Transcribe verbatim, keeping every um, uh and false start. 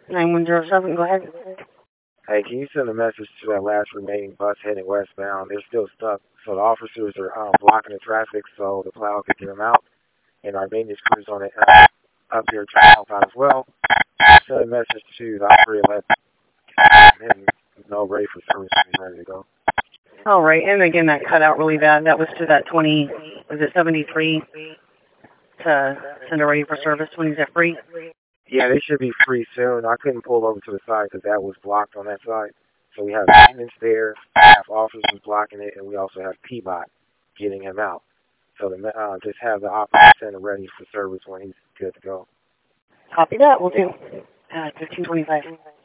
nine one zero seven, go ahead. Hey, can you send a message to that last remaining bus heading westbound? They're still stuck, so the officers are um, blocking the traffic so the plow can get them out, and our maintenance crew's on it uh, up here trying to help out as well. Send a message to the operator, let him know ready for service and be ready to go. All right, and again, that cut out really bad. That was to that twenty, was it seventy-three, to send her ready for service when he's at free? Yeah, they should be free soon. I couldn't pull over to the side because that was blocked on that side. So we have maintenance there, have officers blocking it, and we also have P-Bot getting him out. So the, uh, just have the operator send him ready for service when he's good to go. Copy that, we'll do. Uh, fifteen twenty-five.